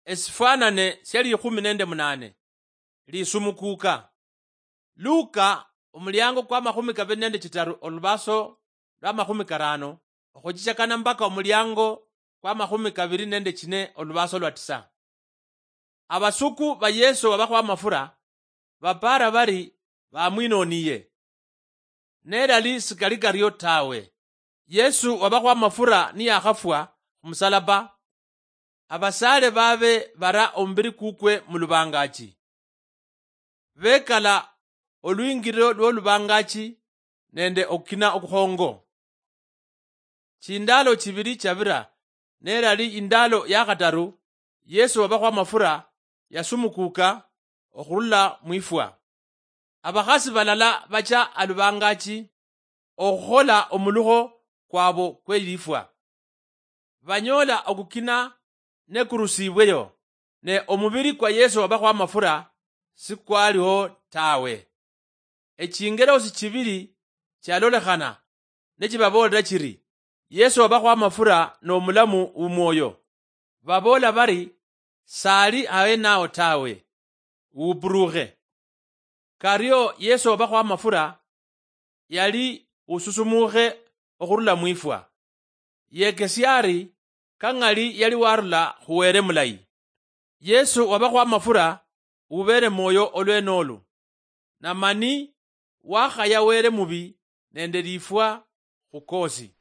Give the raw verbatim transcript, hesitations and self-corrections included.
Esifanane syali ikumi nende munane lisumukuka. Luka omulyango kwa makumi kabiri nende chitaru olubaso lwa makumi karano okhuchichakana mpaka omulyango kwa makumi kabiri nende chine olubaso lwa tisa. Abasuku ba Yesu wabakwa mafura bapara bari bamwinoniye nerali sikali karyo tawe. Yesu wabakwa mafura niyakhafwa khumusalaba abasale babe bara omubiri kukwe mulubangachi bekala olwingiro lwolubangachi nende okina okukhongo. Chindalo chibiri chabira nerali indalo yakhataru Yesu wabakwa mafura yasumukuka okhurula mwifwa. Abakhasi balala bacha alubangachi okhukhola omulukho kwabo kwelifwa banyola okukina nekurusibweyo ne omubiri kwa Yesu wabakwa mafura sikwaliho tawe. Echingelosi chibiri chalolekhana nechibabolera chiri Yesu wabakwa mafura nomulamu umwoyo. Babola bari sali awenawo tawe upurukhe. Karyo Yesu wabakwa mafura yali ususumukhe okhurula mwifwa yekesyari kangali yali warula khuwere mulayi. Yesu wabakwa mafura ubere moyo olwenolu namani wakhaya were mubi nende lifwa khukosi.